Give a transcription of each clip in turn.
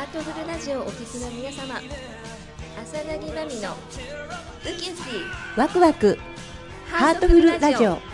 ートフルラジオをお聞きの皆様、浅田ぎまみのウキウキワクワクハートフルラジオ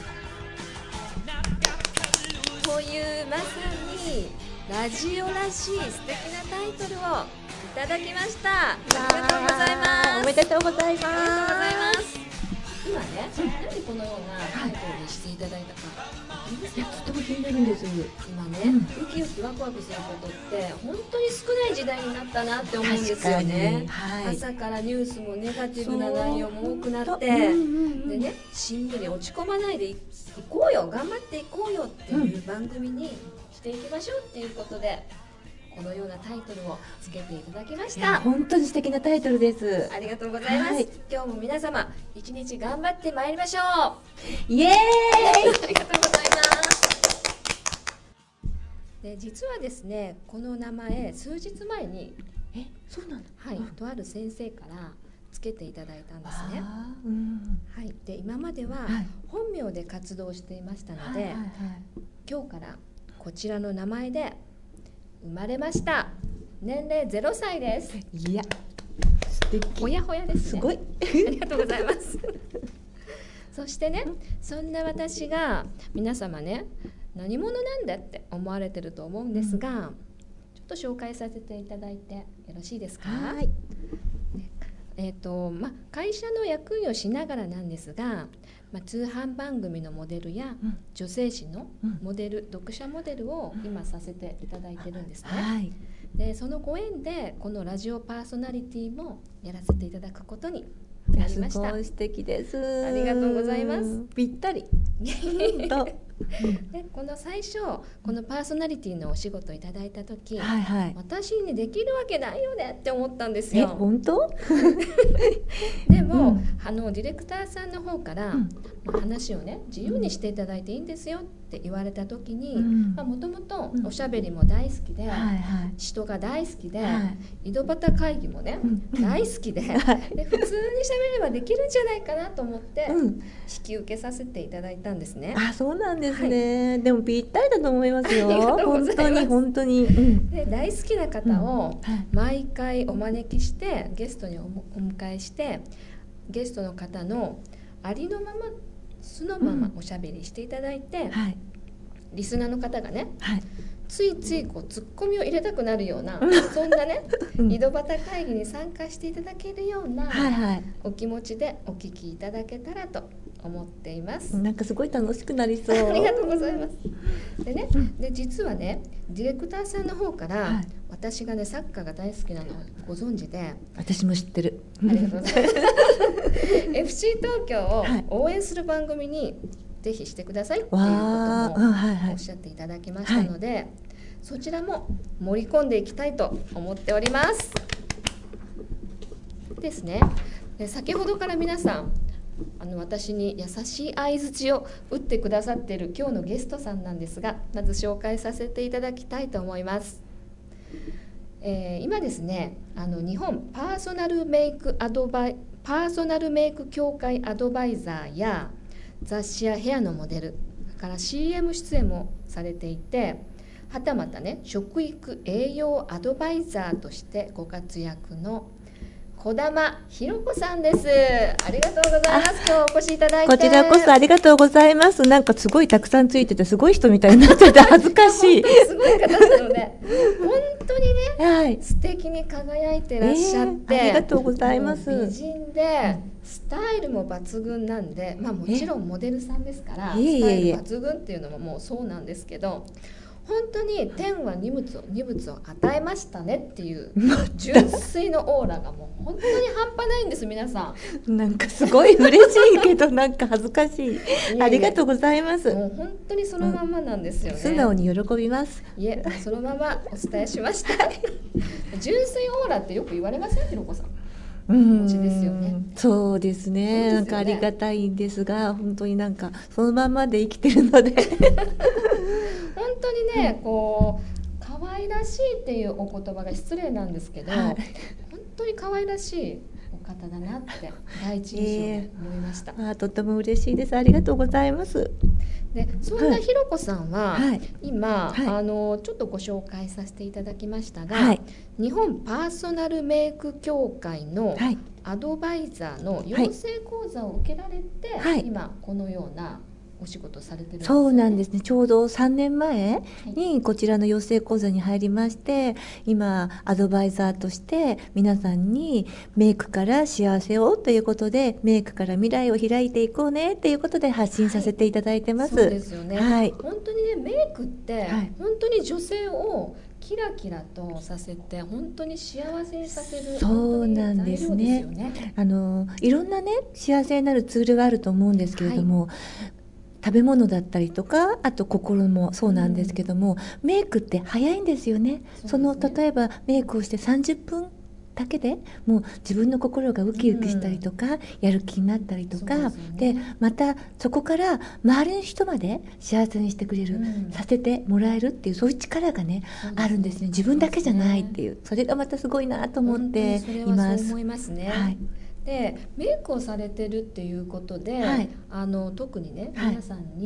というまさにラジオらしい素敵なタイトルをいただきました。ありがとうございます。 おめでとうございます。 ありがとうございます。今ね、なんでこのようなタイトルにしていただいたか、 いや、とても気になるんです。 今ね、ウキウキワクワクすることって本当に少ない時代になったなって思うんですよね。 はい、 朝からニュースもネガティブな内容も多くなって、でね、しんみり落ち込まないでいこうよ、頑張っていこうよっていう番組にしていきましょうっていうことで、このようなタイトルをつけていただきました。 本当に素敵なタイトルです。 ありがとうございます。今日も皆様一日頑張ってまいりましょう。 イエーイありがとうございます。で、実はですね、この名前数日前にそうなんだ。 はい、とある先生からつけていただいたんですね。はい、で今までは本名で活動していましたので、今日からこちらの名前で生まれました。年齢0歳です。 いや、素敵。 ほやほやですね。 すごい。 ありがとうございます。そしてね、そんな私が皆様ね、何者なんだって思われてると思うんですが、ちょっと紹介させていただいてよろしいですか？はい。会社の役員をしながらなんですが、通販番組のモデルや女性誌のモデル、読者モデルを今させていただいてるんですね。でそのご縁でこのラジオパーソナリティもやらせていただくことになりました。 すごい素敵です。 ありがとうございます。 ぴったり。 でこの最初このパーソナリティのお仕事をいただいた時、私にできるわけないよねって思ったんですよ。 本当？ でも、ディレクターさんの方から、話をね自由にしていただいていいんですよって言われた時に、もともとおしゃべりも大好きで、人が大好きで、井戸端会議もね、大好きで、で普通にしゃべればできるんじゃないかなと思って、引き受けさせていただいたんですね。 あ、そうなんですね。でもぴったりだと思いますよ。本当に本当に。 で大好きな方を毎回お招きしてゲストにお迎えして、ゲストの方のありのまま素のままおしゃべりしていただいて、リスナーの方がね、ついついこうツッコミを入れたくなるような、そんなね、井戸端会議に参加していただけるようなお気持ちでお聞きいただけたらと思っています。 なんかすごい楽しくなりそう。 ありがとうございます。でね、実はね、ディレクターさんの方から、私がねサッカーが大好きなのをご存知で、 私も知ってる。 ありがとうございます。FC 東京を応援する番組にぜひしてくださいっていうこともおっしゃっていただきましたので、そちらも盛り込んでいきたいと思っておりますですね。で先ほどから皆さん私に優しい相槌を打ってくださっている今日のゲストさんなんですが、まず紹介させていただきたいと思います。今ですね、日本パーソナルメイク協会アドバイザーや雑誌やヘアのモデルから CM 出演もされていて、はたまたね食育栄養アドバイザーとしてご活躍の児玉ひろ子さんです。ありがとうございます。今日お越しいただいて。 こちらこそありがとうございます。なんかすごいたくさんついててすごい人みたいになってて恥ずかしい。 すごい方なので本当にね、素敵に輝いてらっしゃって、 ありがとうございます。 美人でスタイルも抜群なんで、もちろんモデルさんですからスタイル抜群っていうのももうそうなんですけど、本当に天は二物を与えましたねっていう純粋のオーラがもう本当に半端ないんです。皆さんなんかすごい嬉しいけどなんか恥ずかしい。ありがとうございます。 もう本当にそのままなんですよね。 素直に喜びます。 いえ、そのままお伝えしました。純粋オーラってよく言われません？ひろこさん。ですよね。 そうですね。なんかありがたいんですが、本当になんかそのままで生きてるので本当にね、こう可愛らしいっていうお言葉が失礼なんですけど、本当に可愛らしいお方だなって第一印象で思いました。 とても嬉しいです。ありがとうございます。 でそんなひろこさんは、 はい、 今、 はい、 ちょっとご紹介させていただきましたが、 はい、 日本パーソナルメイク協会のはい、 アドバイザーの養成講座を受けられて、 はい、 今このようなお仕事されてるんですよね。そうなんでですね。ちょうど3年前にこちらの養成講座に入りまして、今アドバイザーとして皆さんにメイクから幸せをということで、メイクから未来を開いていこうねということで発信させていただいてます。 そうですよね。 はい、 本当にね、メイクって本当に女性をキラキラとさせて本当に幸せにさせるそうなんですね。いろんなね幸せになるツールがあると思うんですけれども、食べ物だったりとか、あと心もそうなんですけども、メイクって早いんですよね。例えばメイクをして30分だけでもう自分の心がウキウキしたりとか、やる気になったりとかで、またそこから周りの人まで幸せにしてくれる、させてもらえるっていう、そういう力がねあるんですね。自分だけじゃないっていう、それがまたすごいなと思っています。 そう思いますね。 はい、 でメイクをされてるっていうことで、特にね、皆さんに、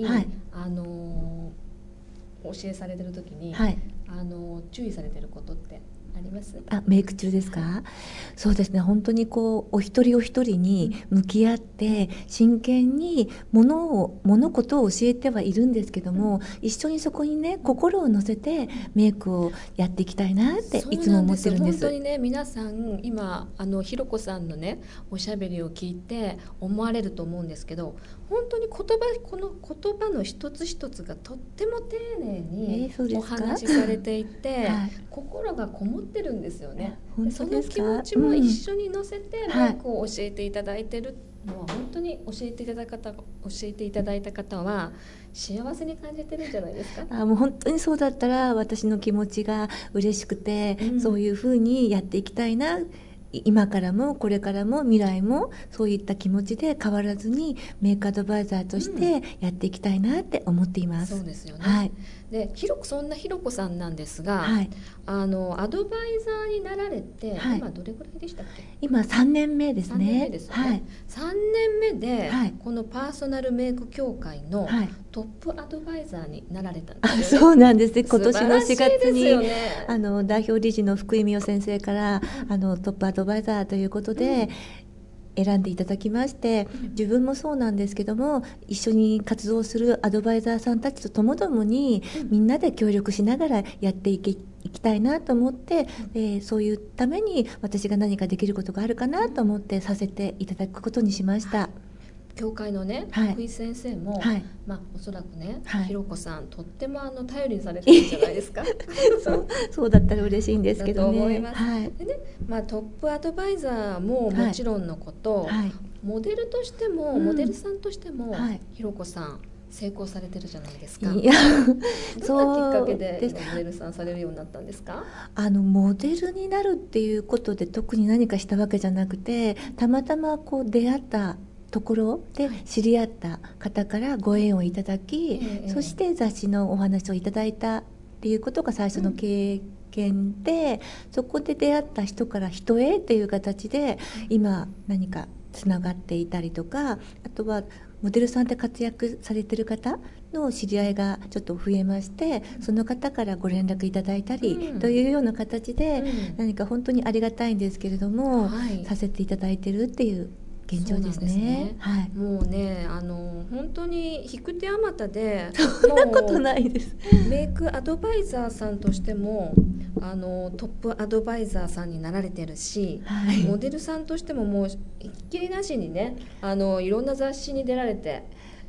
教えされてる時に、注意されてることってあります？ メイク中ですか？そうですね。本当にお一人お一人に向き合って真剣に物事を教えてはいるんですけども、一緒にそこにね心を乗せてメイクをやっていきたいなっていつも思ってるんです。 本当にね、皆さん今ひろこさんのねおしゃべりを聞いて思われると思うんですけど、本当にこの言葉の一つ一つがとっても丁寧にお話しされていて、心がこもってるんですよね。その気持ちも一緒に乗せてメイクを教えていただいてるのは、本当に教えていただいた方は幸せに感じてるんじゃないですか？ もう本当にそうだったら私の気持ちが嬉しくて、そういうふうにやっていきたいな、今からもこれからも未来もそういった気持ちで変わらずにメイクアドバイザーとしてやっていきたいなって思っています。 そうですよね。 はい、 でそんなひろこさんなんですが、アドバイザーになられて、今どれぐらいでしたっけ？ 今3年目ですね。 3年目ですよね。3年目で、このパーソナルメイク協会のトップアドバイザーになられたんですよね。 そうなんです。今年の4月に、代表理事の福井美代先生からトップアドバイザーということで、選んでいただきまして、自分もそうなんですけども、一緒に活動するアドバイザーさんたちとともどもに、みんなで協力しながらやっていきたいなと思って、そういうために私が何かできることがあるかなと思ってさせていただくことにしました。 教会のね、福井先生も、おそらくね、ひろこさんとっても頼りにされてるんじゃないですか？ そうだったら嬉しいんですけどね。 だと思います。でね、トップアドバイザーももちろんのこと、モデルとしても、モデルさんとしても、ひろこさん成功されてるじゃないですか。どんなきっかけでモデルさんされるようになったんですか？ モデルになるっていうことで特に何かしたわけじゃなくて、たまたま出会ったところで知り合った方からご縁をいただき、そして雑誌のお話をいただいたっていうことが最初の経験で、そこで出会った人から人へっていう形で今何かつながっていたりとか、あとはモデルさんで活躍されてる方の知り合いがちょっと増えまして、その方からご連絡いただいたりというような形で、何か本当にありがたいんですけれども、させていただいてるっていう現状ですね。 もうね、本当に引く手あまたで、 そんなことないです。 メイクアドバイザーさんとしてもトップアドバイザーさんになられてるし、モデルさんとしてももうひっきりなしにね、いろんな雑誌に出られて、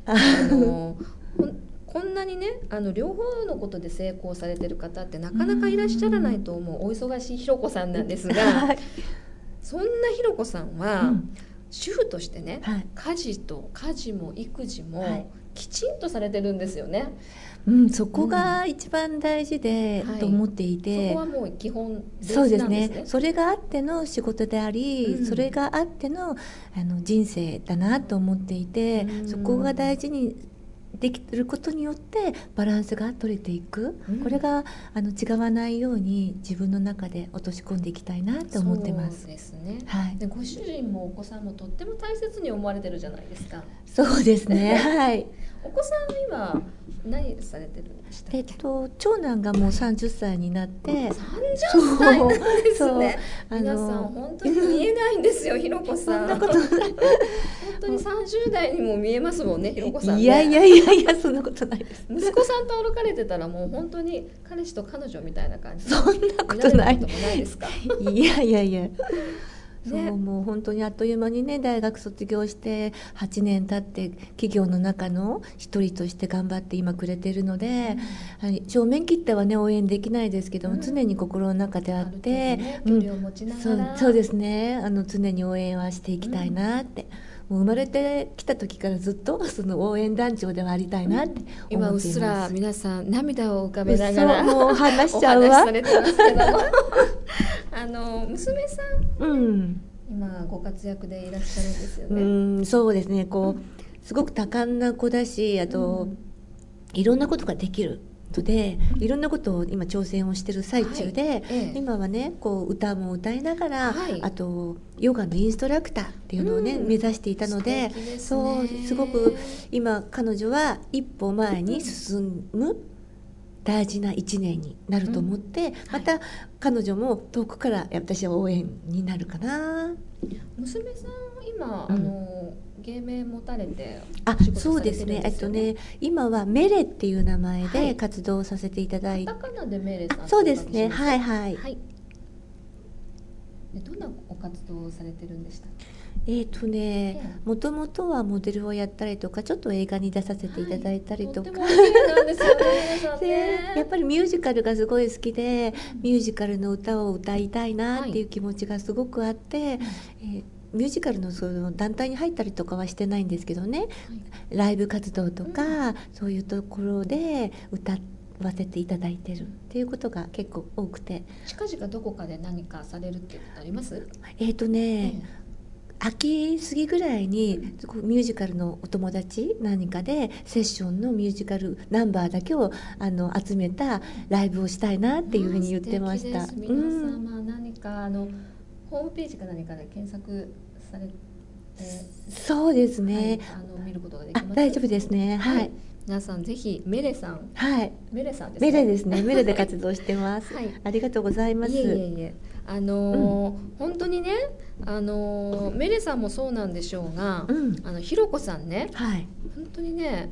こんなにね両方のことで成功されてる方ってなかなかいらっしゃらないと思うお忙しいひろこさんなんですが、そんなひろこさんは、主婦としてね、家事も育児もきちんとされてるんですよね。 そこが一番大事で、と思っていて、 そこはもう基本ベースそうですなんですね。 ね。それがあっての仕事であり、それがあっての人生だなと思っていて、そこが大事にできることによってバランスが取れていく、これが違わないように自分の中で落とし込んでいきたいなって思ってます。 そうですね、 はい、 でご主人もお子さんもとっても大切に思われてるじゃないですか。 そうですねはい。 お子さんは今何されてるんでしたっけ？ 長男がもう30歳になって 30歳なんですね。皆さん本当に見えないんですよひろこさん。 そんなことない本当に30代にも見えますもんねひろこさんね。 いやそんなことないです。 息子さんと歩かれてたらもう本当に彼氏と彼女みたいな感じ。 そんなことない。 見られることもないですか？ いやそう、もう本当にあっという間にね大学卒業して8年経って企業の中の一人として頑張って今くれてるので、正面切ってはね応援できないですけども、常に心の中であって、 距離を持ちながら、 そうですね常に応援はしていきたいなって、もう生まれてきた時からずっとその応援団長ではありたいなって思っています。 今うっすら皆さん涙を浮かべながらもう話しちゃうわ。お話しされてますけども娘さん、今ご活躍でいらっしゃるんですよね。 そうですね、すごく多感な子だし、あと、いろんなことができるので、いろんなことを今挑戦をしてる最中で、今はね歌も歌いながら、あとヨガのインストラクターっていうのをね、目指していたので、そうすごく今彼女は一歩前に進む大事な1年になると思って、また彼女も遠くから私は応援になるかな。 娘さん今、芸名持たれてそうですね、今はメレっていう名前で活動させていただいて、 カタカナでメレさん。 そうですね、はい。 どんなお活動をされてるんでしたっけ？ もともとはモデルをやったりとか、ちょっと映画に出させていただいたりとか、 とっても綺麗なんですよね皆さんね。 やっぱりミュージカルがすごい好きで、ミュージカルの歌を歌いたいなっていう気持ちがすごくあって、ミュージカルのその団体に入ったりとかはしてないんですけどね、ライブ活動とか、そういうところで歌わせていただいてるっていうことが結構多くて。 近々どこかで何かされるってことあります？ 秋過ぎぐらいにミュージカルのお友達何かでセッションのミュージカルナンバーだけを集めたライブをしたいなっていうふうに言ってました。 素敵です。皆様何かホームページか何かで検索されて、 そうですね、 見ることができます。 大丈夫ですね、はい。 皆さんぜひメレさん、メレさんですね。メレですね。メレで活動してます。ありがとうございます。 本当にね、メレさんもそうなんでしょうが、ひろこさんね、本当にね、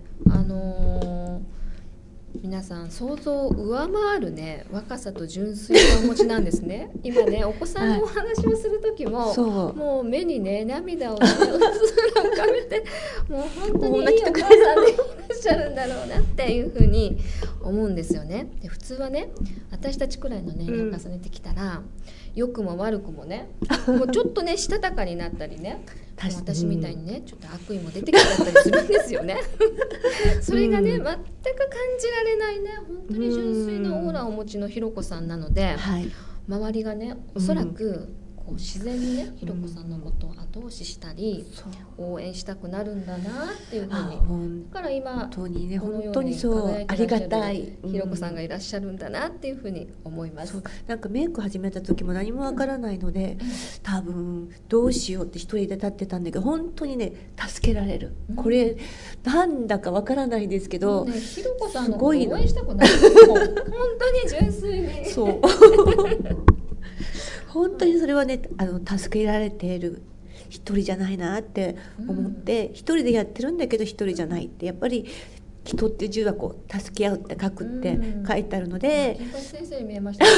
皆さん想像を上回るね若さと純粋さをお持ちなんですね。今ねお子さんのお話をする時も、もう目にね涙をねうっすら浮かべて、もう本当にいいお母さんでいらっしゃるんだろうなっていうふうに思うんですよね。で普通はね私たちくらいの年齢を重ねてきたら、良くも悪くもねもうちょっとねしたたかになったりね、私みたいにねちょっと悪意も出てきちゃったりするんですよね。それがね全く感じられないね本当に純粋なオーラをお持ちのひろこさんなので、周りがねおそらくこう自然にねひろこさんのことを後押ししたり、応援したくなるんだなっていうふうに、だから今このように輝いてらっしゃるひろこさんがいらっしゃるんだなっていうふうに思います。 なんかメイク始めた時も何もわからないので、多分どうしようって一人で立ってたんだけど、本当にね助けられる、これなんだかわからないですけど、 ひろこさんのこと応援したくなる本当に純粋にそう本当にそれはね助けられている一人じゃないなって思って、一人でやってるんだけど一人じゃないって、やっぱり人って字はこう助け合うって書くって書いてあるので、 金八先生に見えました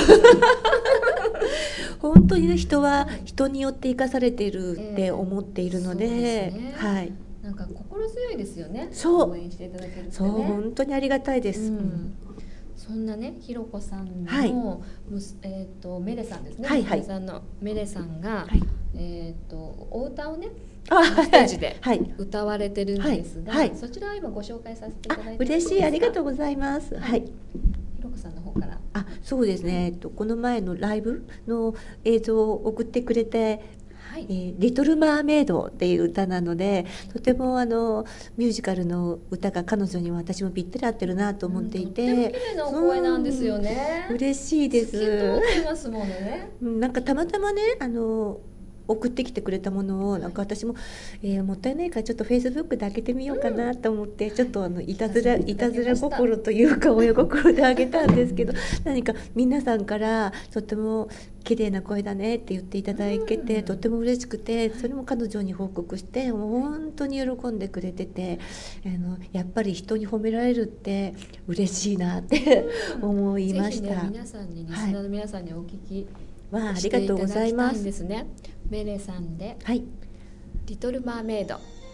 本当にね人は人によって生かされているって思っているので、 なんか心強いですよね。応援していただけるってね。 そう本当にありがたいです。 そんなねひろこさんの、メレさんですね、娘さんのメレさんが、お歌をねステージで歌われてるんですが、そちらを今ご紹介させていただいて、 嬉しい、ありがとうございます。ひろこさんの方から。 そうですね、この前のライブの映像を送ってくれて、 はいリトル・マーメイドっていう歌なので、とてもミュージカルの歌が彼女には私もぴったり合ってるなと思っていとってもて、 綺麗なお声なんですよね。 嬉しいで透き通す。 ってますものね。 なんかたまたまね送ってきてくれたものをなんか私も、もったいないからちょっとフェイスブックで開けてみようかなと思って、ちょっといたずら心というか親心であげたんですけど、何か皆さんからとっても綺麗な声だねって言っていただけて、とっても嬉しくて、それも彼女に報告してもう本当に喜んでくれてて、やっぱり人に褒められるって嬉しいなって思いました。 ぜひね、皆さんにリスナーの皆さんにお聞きありしていたがとうございます。 だきたいんですね。メレさんで、 はい、 リトル・マーメイド。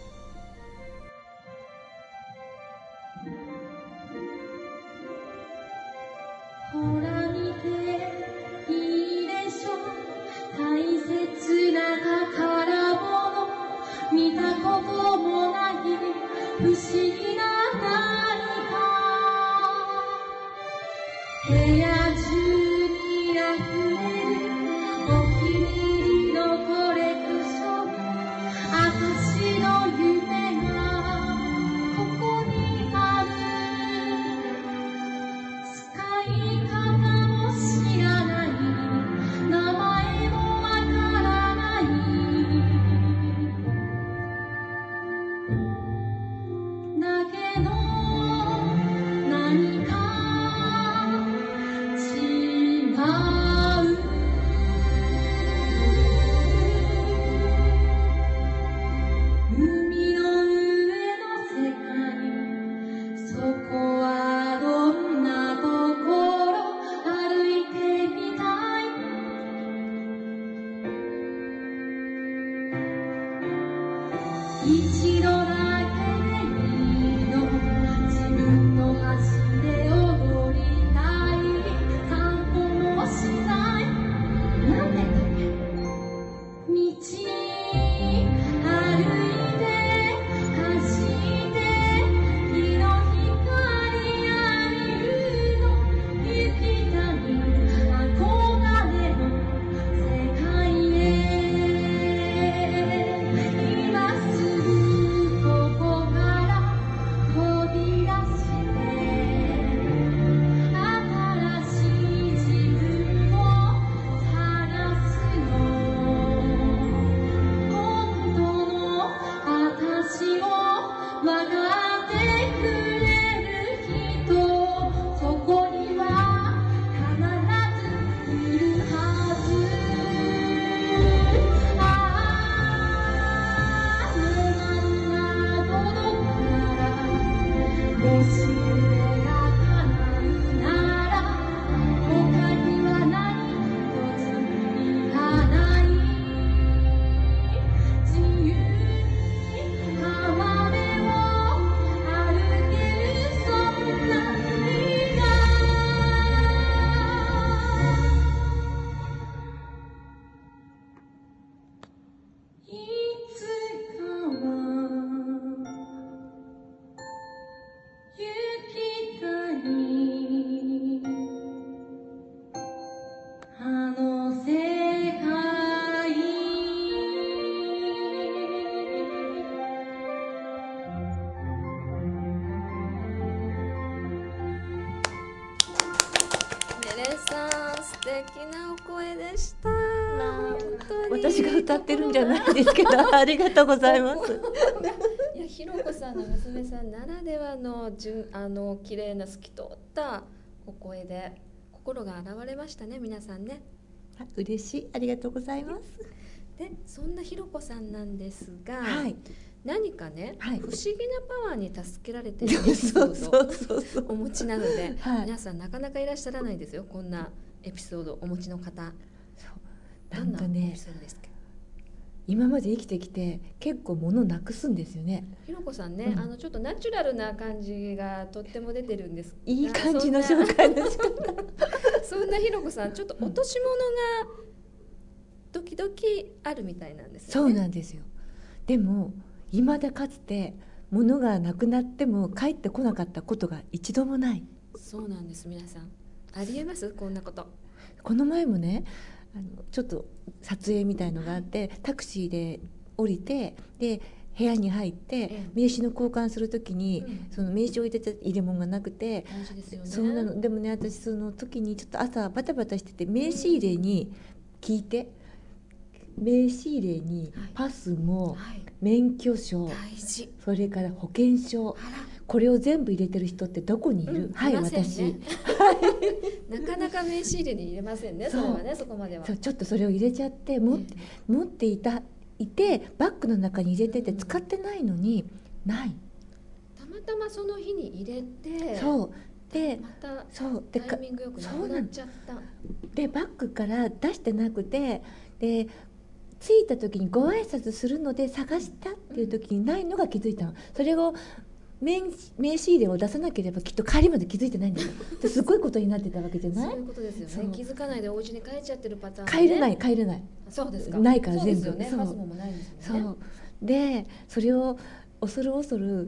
ほら見ていいでしょ、大切な宝物、見たこともない不思議な何か、部屋中に溢れるお気に入りのコレクション、私の夢がここにある、使い方も知らない、名前もわからない、だけど何か違う、海の上の世界、そこはどんなところ、歩いてみたい、一度だけでいいの、自分の足で踊りたい、散歩もしたい、なんてだっけ、道に歩いて走って日の光浴びるの、行きたい憧れの世界へ、今すぐここから飛び出して新しい自分を探すの、本当の私を分かってくれる人、そこには必ずいるはず、なんなことから星夢が叶うなら、他には何一ついらない、自由に浜辺を歩ける、そんな日がいつかは行きたい、あの世界、 メレさん、素敵なお声でした。本当に私が歌ってるんじゃないですけどありがとうございます。 いや、ひろこさんの娘さんならではの綺麗な透き通ったお声で心が洗われましたね、皆さんね。 嬉しい、ありがとうございます。 で、そんなひろこさんなんですが、 はい、 何かね、 はい、 不思議なパワーに助けられているエピソードをお持ちなので、 はい、 皆さんなかなかいらっしゃらないですよ、こんなエピソードをお持ちの方。 なんかね、 どんなエピソードですか？ 今まで生きてきて結構物なくすんですよね。 ひろこさんね、ちょっとナチュラルな感じがとっても出てるんです。 いい感じの紹介の仕方そんなひろこさん、ちょっと落とし物が時々あるみたいなんですよね。 そうなんですよ。でも未だかつて物がなくなっても帰ってこなかったことが一度もない。 そうなんです。皆さんありえます？こんなこと。 この前もね、 ちょっと撮影みたいのがあって、タクシーで降りて、で部屋に入って名刺の交換するときに、その名刺を入れ物がなくて、 大事ですよね。 そうなの。でもね、私その時にちょっと朝バタバタしてて、名刺入れに聞いて、名刺入れにパスも免許証、 大事。 それから保険証、これを全部入れてる人ってどこにいる？はい、私。 なかなか名刺入れに入れませんね。それはね、そこまでは。 そう、ちょっとそれを入れちゃって持っていて、バッグの中に入れてて使ってないのにない。 たまたまその日に入れて、 そうで、 またそうタイミングよくなくなっちゃった。 でバッグから出してなくて、で着いた時にご挨拶するので探したっていう時にないのが気づいたの。それを名刺入れを出さなければきっと帰りまで気づいてないんだよ。すごいことになってたわけじゃない？ そういうことですよね。気づかないでお家に帰っちゃってるパターン、ね。 帰れない。 そうですか。 ないから全部。 そうですよね。パスモもないんですよね。 そうで、それを恐る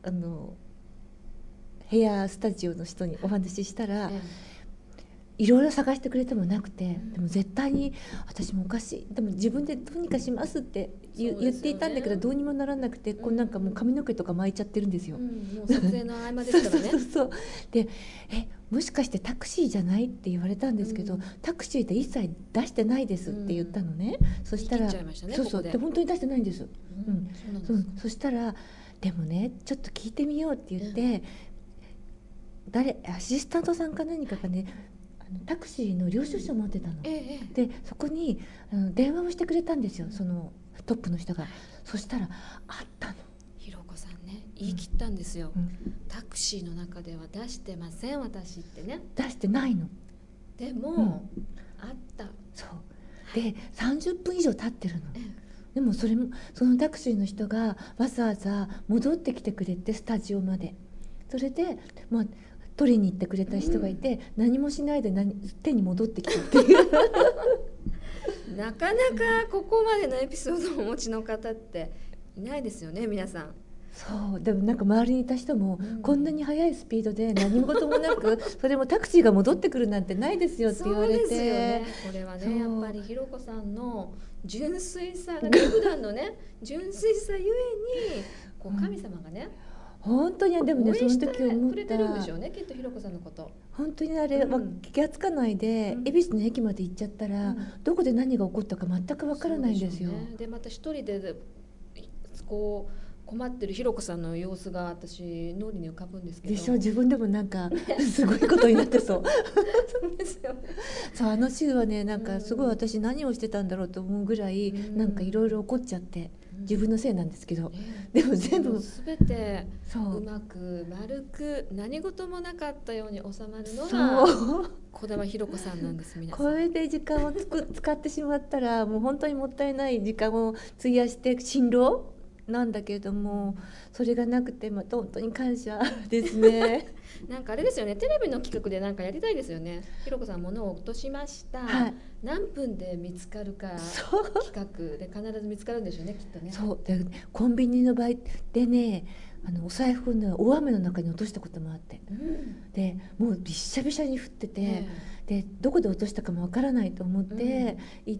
ヘアスタジオの人にお話ししたら、いろいろ探してくれてもなくて、でも絶対に私もおかしい、でも自分でどうにかしますって言っていたんだけど、どうにもならなくて、こうなんかもう髪の毛とか巻いちゃってるんですよ。 もう撮影の合間ですからね。 そうで、もしかしてタクシーじゃないって言われたんですけど、タクシーって一切出してないですって言ったのね。そしたら、そうで本当に出してないんです。そしたら、でもね、ちょっと聞いてみようって言って、アシスタントさんか何かがね、タクシーの領収書を持ってたの。でそこに電話をしてくれたんですよ、そのトップの人が。そしたらあったの。 ひろこさんね、言い切ったんですよ。タクシーの中では出してません、私ってね。 出してないの。 でも、あった。 そうで30分以上経ってるの。でもそのタクシーの人がわざわざ戻ってきてくれて、スタジオまで。それで取りに行ってくれた人がいて、何もしないで手に戻ってきたっていうなかなかここまでのエピソードをお持ちの方っていないですよね、皆さん。 そうでもなんか周りにいた人も、こんなに速いスピードで何事もなくそれもタクシーが戻ってくるなんてないですよって言われて。 そうですよね。これはね、やっぱりひろこさんの純粋さがね、普段のね純粋さゆえにこう神様がね、 本当に。でもね、その時思った、 くれてるんでしょうね、きっとひろこさんのこと。 本当にあれは気がつかないで、恵比寿の駅まで行っちゃったら、どこで何が起こったか全くわからないんですよ。 でまた一人でこう困ってるひろこさんの様子が私脳裏に浮かぶんですけど。 でしょ、自分でもなんかすごいことになってそう。 そうですよね。 そう、週はね、なんかすごい私何をしてたんだろうと思うぐらい、なんかいろいろ起こっちゃって、自分のせいなんですけど、でも全部全てうまく丸く何事もなかったように収まるのが児玉ひろこさんなんです。皆さん、 これで時間を使ってしまったら、もう本当にもったいない時間を費やして辛労なんだけれども、それがなくて、本当に感謝ですね。 なんかあれですよね、テレビの企画でなんかやりたいですよね。ひろこさん物を落としました、何分で見つかるか企画で必ず見つかるんでしょうね、きっとね。そうで、コンビニの場合でね、お財布をね、大雨の中に落としたこともあって、でもうびっしゃびしゃに降ってて、でどこで落としたかもわからないと思って行って、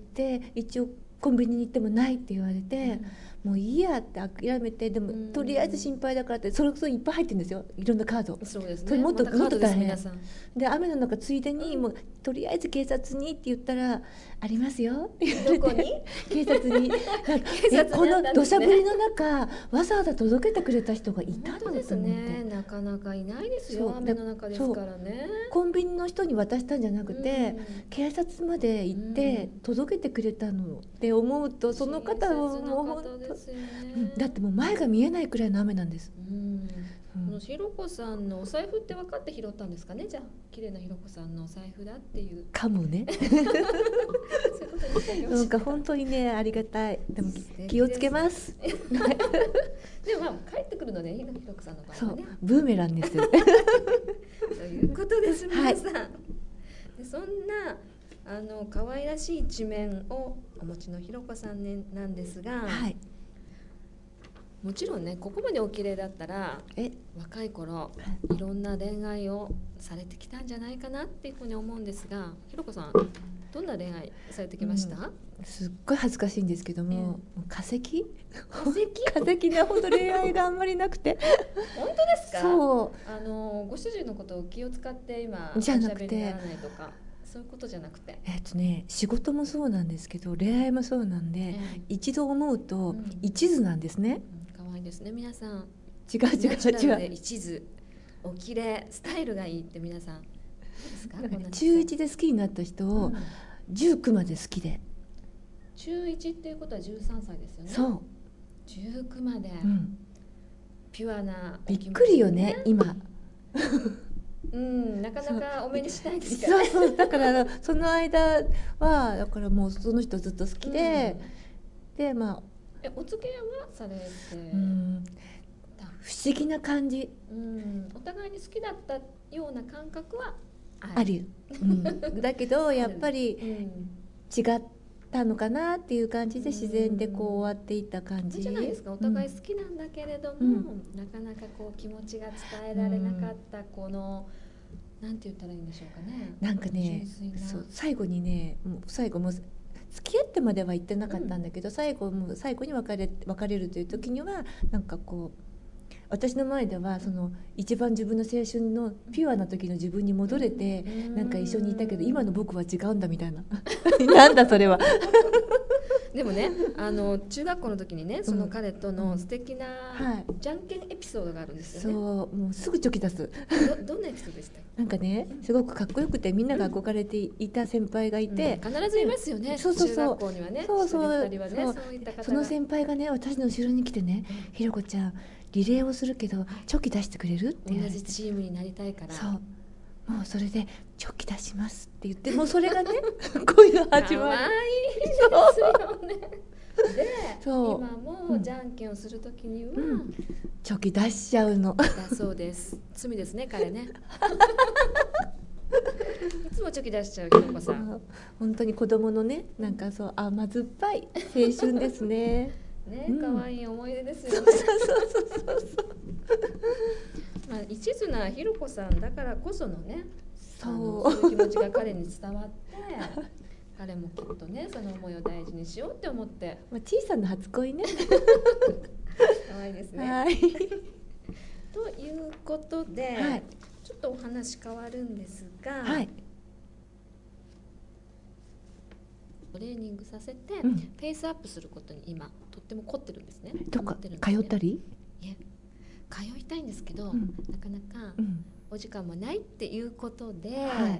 一応コンビニに行ってもないって言われて、もういいやって諦めて、でもとりあえず心配だからって、それこそいっぱい入ってるんですよ、いろんなカード。 そうですね、 それもっと大変で、雨の中ついでにもうとりあえず警察にって言ったら、ありますよって言われて。 どこに？ 警察に。この土砂降りの中わざわざ届けてくれた人がいたのと思って。 なかなかいないですよ、雨の中ですからね。 コンビニの人に渡したんじゃなくて、警察まで行って届けてくれたのって思うと、その方はもう本当、だってもう前が見えないくらいの雨なんです。 このひろこさんのお財布って分かって拾ったんですかね。じゃあ綺麗なひろこさんのお財布だっていうかもね。なんか本当にね、ありがたい。でも気をつけます。 でも帰ってくるので、ひろこさんの場合はね、 ブーメランですよ。 ということです皆さん。でそんな可愛らしい一面をお持ちのひろこさんなんですが、もちろんね、ここまでお綺麗だったら若い頃いろんな恋愛をされてきたんじゃないかなっていうふうに思うんですが、ひろこさんどんな恋愛されてきました？ すっごい恥ずかしいんですけども、もう化石化石化石なほど恋愛があんまりなくて本当ですか？ そうご主人のことを気を使って今じゃなくておしゃべりにならないとかそういうことじゃなくて、 仕事もそうなんですけど恋愛もそうなんで、一度思うと一途なんですね。 可愛いですね皆さん。 違うナチュラルで一途、お綺麗、スタイルがいいって皆さんですか？ 中1で好きになった人を19まで好きで、 中1っていうことは13歳ですよね。 そう 19まで、ピュアなびっくりよね今なかなかお目にしないですからね。 そうだからその間はだからもうその人ずっと好きで、でお付き合いはされて不思議な感じ、 お互いに好きだったような感覚はある、だけどやっぱり違ったのかなっていう感じで自然でこう終わっていった感じじゃないですか。お互い好きなんだけれども、なかなかこう気持ちが伝えられなかったこの、なんて言ったらいいんでしょうかね。 なんかね、最後にね、最後も付き合ってまでは言ってなかったんだけど、最後に別れるという時にはなんかこう私の前ではその一番自分の青春のピュアな時の自分に戻れて、なんか一緒にいたけど今の僕は違うんだみたいななんだそれはでもね、中学校の時にね、その彼との素敵なじゃんけんエピソードがあるんですよね。 そうもうすぐチョキ出すどんなエピソードでした？ なんかね、すごくかっこよくてみんなが憧れていた先輩がいて、 必ずいますよね。中学校にはね、そういった方が。 その先輩がね、私の後ろに来てね、ひろこちゃんリレーをするけどチョキ出してくれるって言われて、 同じチームになりたいから。そう、 もうそれでチョキ出しますって言って、もうそれがね恋の始まり。 かわいいですよね。で、今もじゃんけんをするときには、 チョキ出しちゃうのだそうです。罪ですね彼ねいつもチョキ出しちゃうひろこさん。 本当に子供のね、なんかそう甘酸っぱい青春ですねね、可愛い思い出ですよね。まあ一途なひろこさんだからこそのね、そういう気持ちが彼に伝わって彼もきっとね、その思いを大事にしようって思って、 小さな初恋ね可愛いですね、 はいということで、ちょっとお話変わるんですが、トレーニングさせて、ペースアップすることに今とっても凝ってるんですね。 どっか通ったり？ いえ、通いたいんですけど、なかなかお時間もないっていうことで、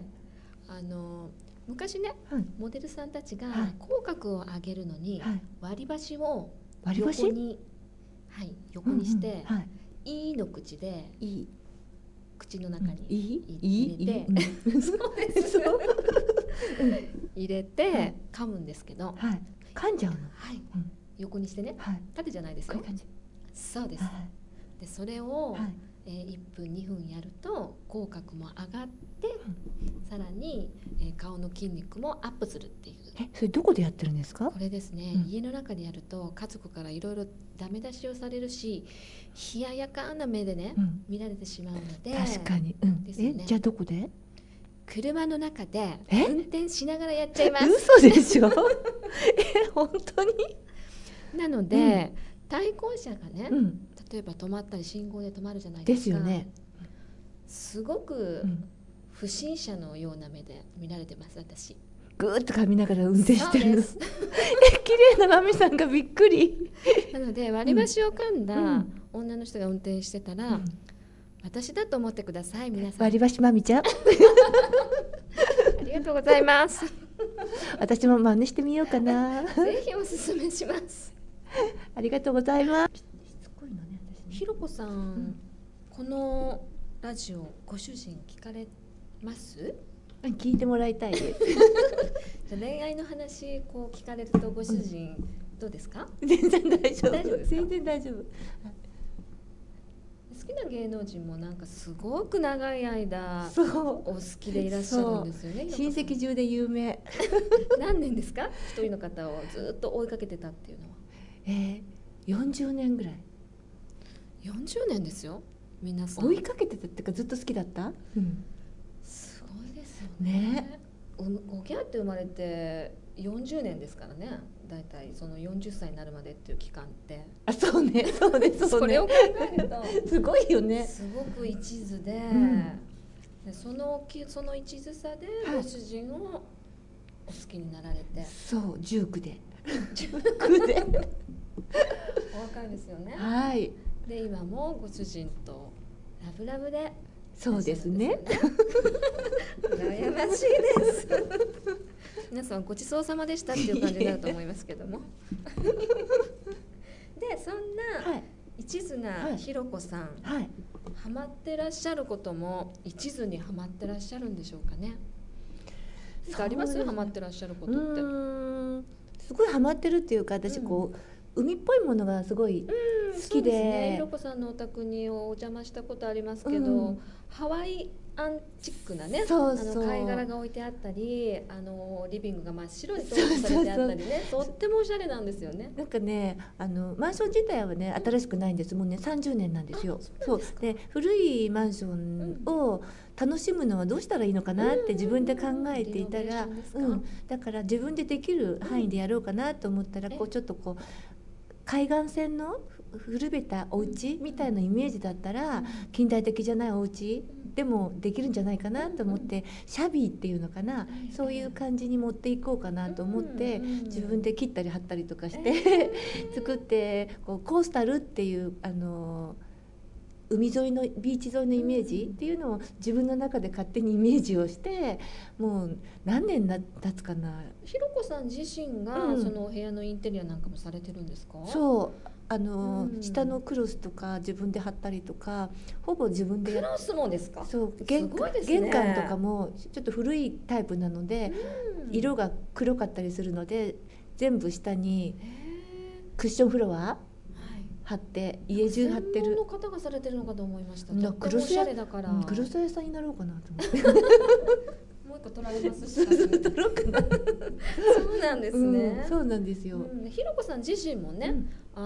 昔ね、モデルさんたちが口角を上げるのに割り箸を横に、横にして、いの口で口の中に入れて、そうです入れて噛むんですけど、 噛んじゃうの。 横にしてね、縦じゃないですよ。そうです。でそれを1分2分やると口角も上がって、さらに顔の筋肉もアップするっていう。 それどこでやってるんですか？ これですね、家の中でやると家族からいろいろダメ出しをされるし、冷ややかな目でね、見られてしまうので。 確かに。じゃあどこで？ 車の中で運転しながらやっちゃいます。 嘘でしょ本当に？ なので、対向車がね、例えば止まったり信号で止まるじゃないですか。 ですよね。 すごく不審者のような目で見られてます私。 ぐーっと噛みながら運転してるの。綺麗なマミさんがびっくり。 なので割り箸を噛んだ女の人が運転してたら、私だと思ってください皆さん。 割り箸マミちゃん。ありがとうございます。 私も真似してみようかな。 ぜひおすすめします。 ありがとうございます。しつこいのね、私。 ひろこさん、このラジオご主人聞かれます？ 聞いてもらいたいです。 恋愛の話こう聞かれるとご主人どうですか？ 全然大丈夫。 大丈夫ですか？ 全然大丈夫。 好きな芸能人もなんかすごく長い間お好きでいらっしゃるんですよね。 親戚中で有名。 何年ですか？一人の方をずっと追いかけてたっていうのは。 40年ぐらい。 40年ですよ。皆さん追いかけてたっていうかずっと好きだった？ すごいですよね。 おぎゃって生まれて40年ですからね、だいたいその40歳になるまでっていう期間って。 あ、そうね、そうね、そうね。 それを考えるとすごいよね。 すごく一途で、でその一途さでご主人をお好きになられて、 そう19でお若いですよね。 はい。 で今もご主人とラブラブで。 そうですね。 羨ましいです。皆さんごちそうさまでしたっていう感じになると思いますけども。でそんな一途なひろこさん、ハマってらっしゃることも一途にハマってらっしゃるんでしょうかね。あります？ハマってらっしゃることって。 すごいハマってるっていうか、私こう、海っぽいものがすごい好きで、 ひろこさんのお宅にお邪魔したことありますけど、ハワイアンチックなね、貝殻が置いてあったり、リビングが真っ白に統一されてあったりね、とってもおしゃれなんですよね。 なんかね、マンション自体はね新しくないんです。もうね30年なんですよ。そうで、古いマンションを楽しむのはどうしたらいいのかなって自分で考えていたら、だから自分でできる範囲でやろうかなと思ったら、こうちょっとこう海岸線の古びたお家みたいなイメージだったら、近代的じゃないお家でもできるんじゃないかなと思って、シャビーっていうのかな、そういう感じに持っていこうかなと思って、自分で切ったり貼ったりとかして作って、こうコースタルっていう海沿いのビーチ沿いのイメージっていうのを自分の中で勝手にイメージをして、もう何年経つかな。 ひろこさん自身がそのお部屋のインテリアなんかもされてるんですか？ そう下のクロスとか自分で貼ったりとか、ほぼ自分でクロスもですか？ そう、 すごいですね。 玄関とかもちょっと古いタイプなので、色が黒かったりするので、全部下にクッションフロア貼って家中貼ってる。 専門の方がされてるのかと思いました。とってもおしゃれだから。 クロス屋さんになろうかなと思って。 もう一個取られますし。取ろうかな。そうなんですね。 そうなんですよ。 ひろこさん自身もね、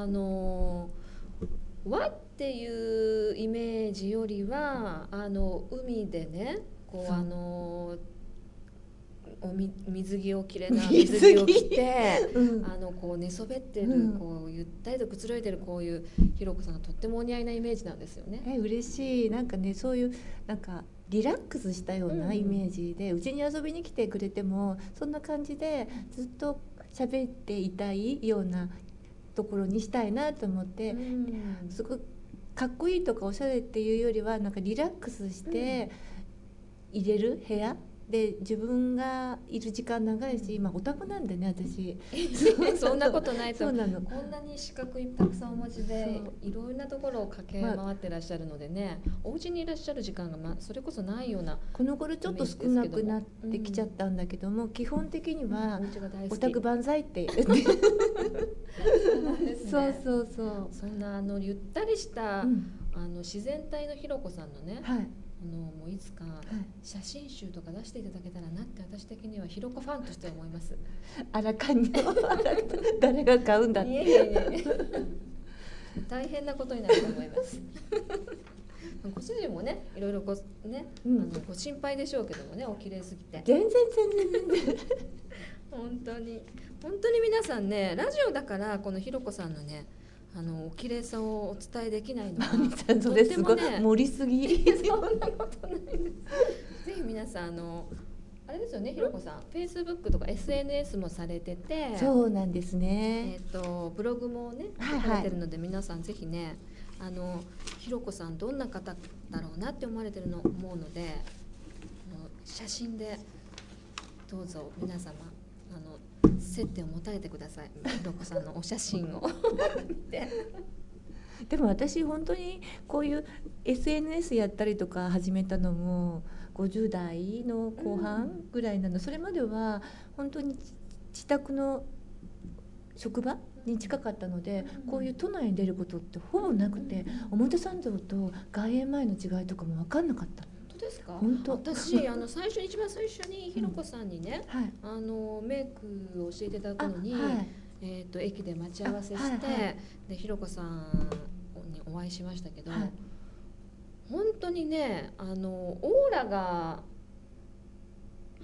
和っていうイメージよりは海でね、こう水着を着れな水着を着て、こう寝そべってる、こうゆったりとくつろいでるこういうひろこさんがとってもお似合いなイメージなんですよね。 嬉しい。なんかね、そういうなんかリラックスしたようなイメージで、うちに遊びに来てくれてもそんな感じでずっと喋っていたいようなところにしたいなと思って、すごいかっこいいとかおしゃれっていうよりは、なんかリラックスして入れる部屋で、自分がいる時間長いし、今オタクなんでね私。 そんなことないと。 そうなの。 こんなに資格たくさんお持ちで、いろんなところを駆け回ってらっしゃるのでね、お家にいらっしゃる時間がそれこそないような。 この頃ちょっと少なくなってきちゃったんだけども、基本的にはオタク万歳って言って。そうそうそう。 そんなゆったりした自然体のひろこさんのね。もういつか写真集とか出していただけたらなって私的にはひろこファンとして思います。 あらかんよ。誰が買うんだって。 いえ大変なことになると思います。ご主人もね、いろいろご心配でしょうけどもね、お綺麗すぎて。 全然本当に皆さんね、ラジオだからこのひろこさんのね、お綺麗さをお伝えできないのはそれすごい盛りすぎ。 そんなことないです。ぜひ皆さんあれですよね、ひろこさん、フェイスブックとか SNS もされてて、 そうなんですね。 ブログもね書かれてるので、皆さんぜひね、ひろこさんどんな方だろうなって思われてるの思うので、写真でどうぞ皆様接点を持たれてください。ひろこさんのお写真を見て。 でも私本当にこういう SNS やったりとか始めたのも50代の後半ぐらいなの。それまでは本当に自宅の職場に近かったので、こういう都内に出ることってほぼなくて、表参道と外苑前の違いとかも分かんなかった。 本当ですか？ 本当。 私一番最初にひろこさんにね、メイクを教えていただくのに、駅で待ち合わせして、でひろこさんにお会いしましたけど、本当にね、オーラが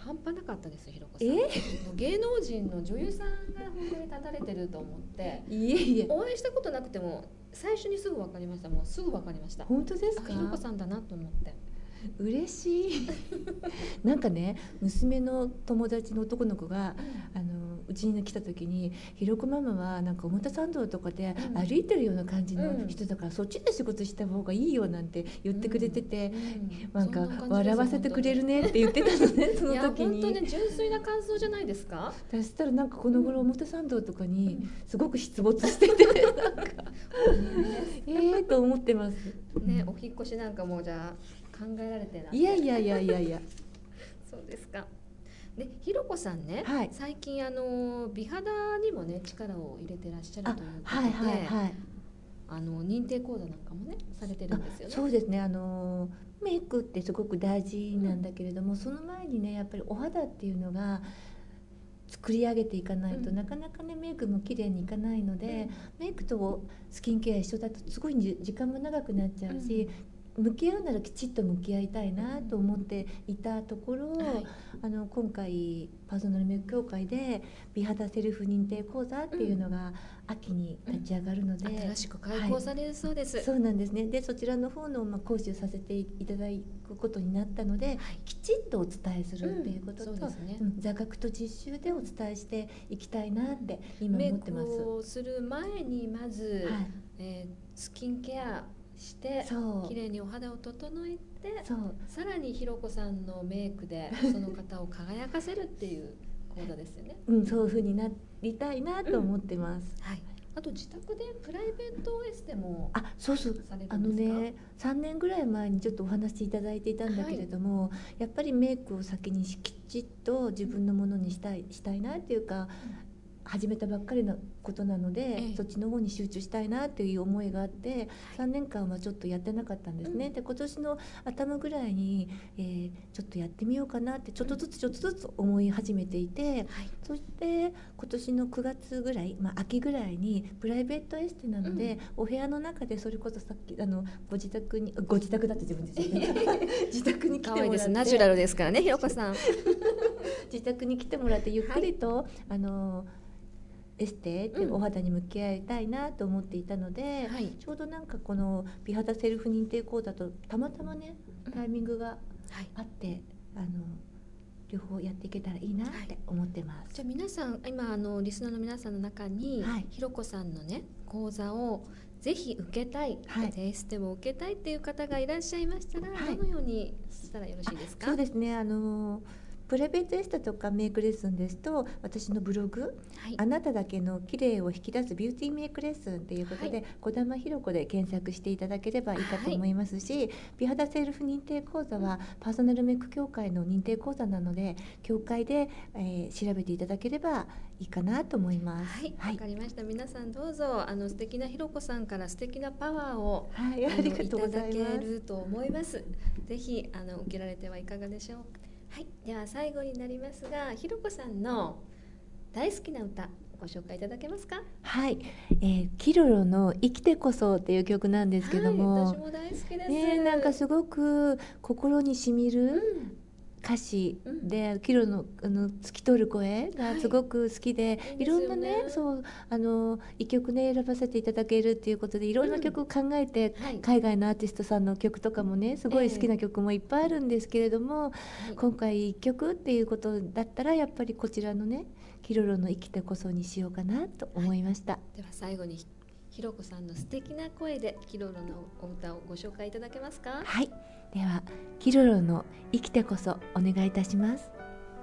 半端なかったですよ、ひろこさん。もう芸能人の女優さんが本当に立たれてると思って、 いえいえ、 お会いしたことなくても最初にすぐ分かりました。もうすぐ分かりました。 本当ですか？ ひろこさんだなと思って。 嬉しいなんかね、娘の友達の男の子が、うちに来た時に「ひろこママはなんか表参道とかで歩いてるような感じの人だから、そっちで仕事した方がいいよ」なんて言ってくれてて、なんか笑わせてくれるねって言ってたのねその時に。 いや本当ね、純粋な感想じゃないですか。 そしたらなんかこの頃表参道とかにすごく出没してて、なんかと思ってますね。お引越しなんかもじゃあ考えられてない。 いやいやいやいやいやそうですか。で、ひろこさんね、 はい、 最近美肌にもね力を入れてらっしゃるということで、 はいはいはい、 認定講座なんかもねされてるんですよね。 そうですね、メイクってすごく大事なんだけれども、その前にねやっぱりお肌っていうのが作り上げていかないと、なかなかねメイクも綺麗にいかないので、メイクとスキンケア一緒だとすごい時間も長くなっちゃうし、向き合うならきちっと向き合いたいなと思っていたところ、今回パーソナルメイク協会で美肌セルフ認定講座っていうのが秋に立ち上がるので、 新しく開講されるそうです。 そうなんですね。でそちらの方の講師をさせていただくことになったので、きちっとお伝えするっていうことと、座学と実習でお伝えしていきたいなって今思ってます。 メイクをする前にまず、スキンケアして綺麗にお肌を整えて、さらにひろこさんのメイクでその方を輝かせるっていう講座ですよね。 そういう風になりたいなと思ってます。 はい。あと自宅でプライベートエステもそうそう、 されるんですか？ ね、3年ぐらい前にちょっとお話しいただいていたんだけれども、やっぱりメイクを先にきちっと自分のものにしたいなっていうか、始めたばっかりのことなので、そっちの方に集中したいなっていう思いがあって、3年間はちょっとやってなかったんですね。で今年の頭ぐらいに、ちょっとやってみようかなってちょっとずつ思い始めていて、そして今年の9月ぐらい、秋ぐらいにプライベートエステなので、お部屋の中でそれこそさっきご自宅だって自分で自宅に来てもらって、 ナチュラルですからね、ひろこさん自宅に来てもらってゆっくりと、エステでお肌に向き合いたいなと思っていたので、ちょうどなんかこの美肌セルフ認定講座とたまたまねタイミングがあって、両方やっていけたらいいなって思ってます。 じゃあ皆さん今リスナーの皆さんの中に、ひろこさんのね講座をぜひ受けたい、エステも受けたいっていう方がいらっしゃいましたら、どのようにしたらよろしいですか？ そうですね、プライベートエステとかメイクレッスンですと、私のブログ、あなただけの綺麗を引き出すビューティーメイクレッスンということで、小玉ひろこで検索していただければいいかと思いますし、美肌セルフ認定講座はパーソナルメイク協会の認定講座なので、協会で、調べていただければいいかなと思います。 わかりました。皆さんどうぞ素敵なひろこさんから素敵なパワーを、 ありがとうございます。 いただけると思います。ぜひ受けられてはいかがでしょうか。では最後になりますが、ひろこさんの大好きな歌ご紹介いただけますか？ キロロの生きてこそっていう曲なんですけども、 私も大好きです。 なんかすごく心にしみる歌詞で、キロの透き通る声がすごく好きで、いろんなね、一曲ね選ばせていただけるっていうことで、いろんな曲を考えて、海外のアーティストさんの曲とかもねすごい好きな曲もいっぱいあるんですけれども、今回一曲っていうことだったらやっぱりこちらのねキロロの生きてこそにしようかなと思いました。 では最後にひろこさんの素敵な声でキロロのお歌をご紹介いただけますか？ ではキロロの生きてこそお願いいたします。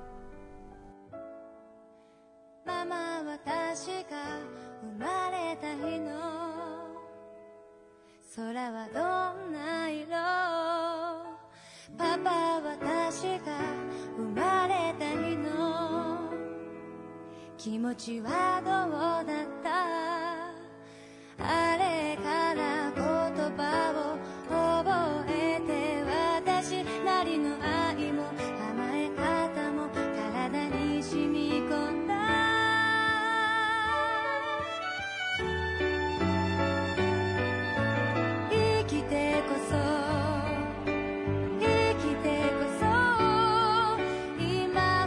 ママ私が生まれた日の空はどんな色、パパ私が生まれた日の気持ちはどうだった、あれから言葉を覚えて、私なりの愛も甘え方も体に染み込んだ。生きてこそ今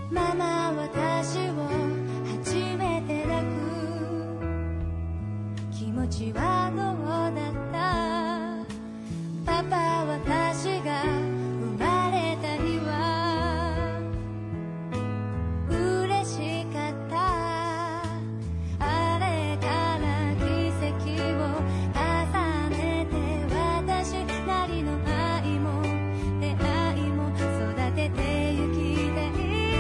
ママ私を初めて抱く気持ちはどうだった？パパ私が生まれた日は嬉しかった。あれから奇跡を重ねて私なりの愛も出会いも育ててゆきたい。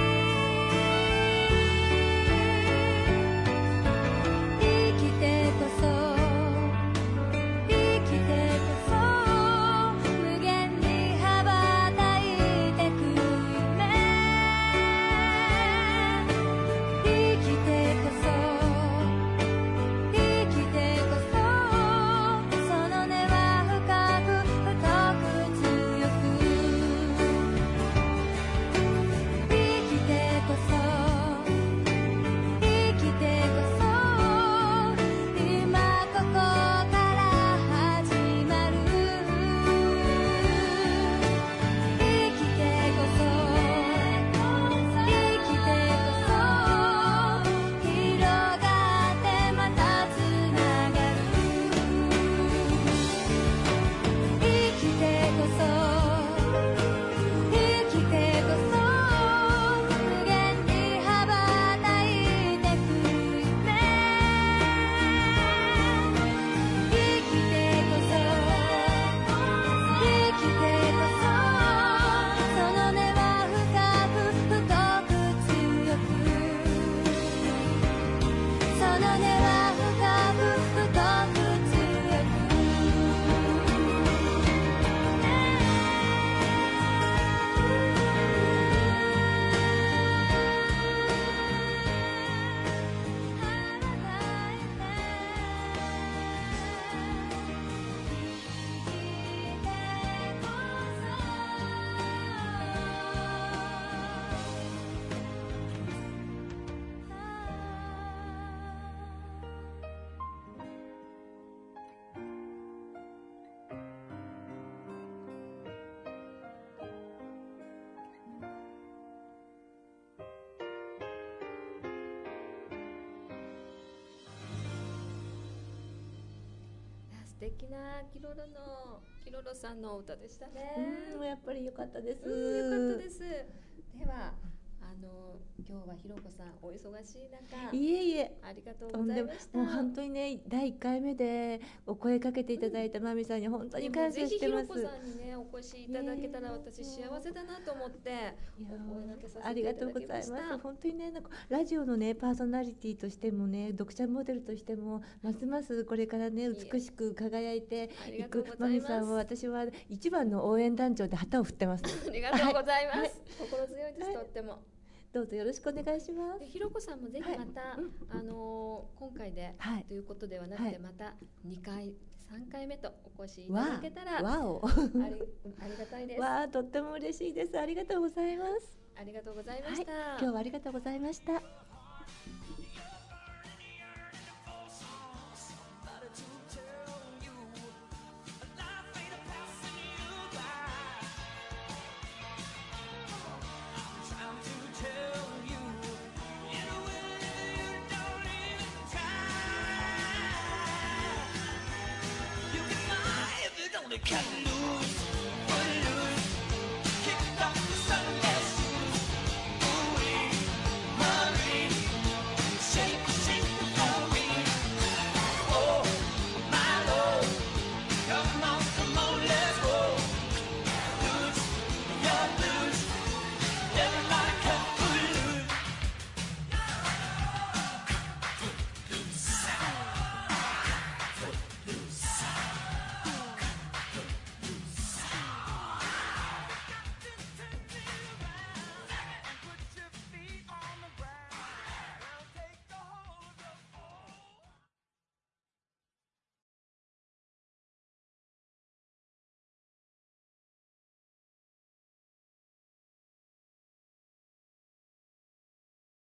生きてこそ生きてこそ無限に羽ばたいてく夢。生きてこそ生きてこそその根は深く太く強く。生きてこそ生きてこそ今ここから始まる。生きてこそ生きてこそ広がってまたつながる。生きてこそ生きてこそ無限に羽ばたいてく夢。生きてこそ生きてこそその根は深く太く強く。その根は深く太く強素敵なキロロさんのお歌でしたね。 やっぱり良かったです。 よかったです。では今日はひろこさんお忙しい中、 いえいえ、 ありがとうございました。 もう本当にね、第1回目でお声かけていただいたまみさんに本当に感謝してます。 ぜひひろこさんにねお越しいただけたら私幸せだなと思ってお声掛けさせていただきました。 ありがとうございます。本当にね、ラジオのねパーソナリティとしてもね、読者モデルとしてもますますこれからね美しく輝いていくまみさんを私は一番の応援団長で旗を振ってます。 ありがとうございます。心強いです、とっても。 どうぞよろしくお願いします。 ひろこさんもぜひまた、今回で、ということではなくて、また2回3回目とお越しいただけたらありがたいです。 とっても嬉しいです。ありがとうございます。 ありがとうございました。 今日はありがとうございました。 cut loose.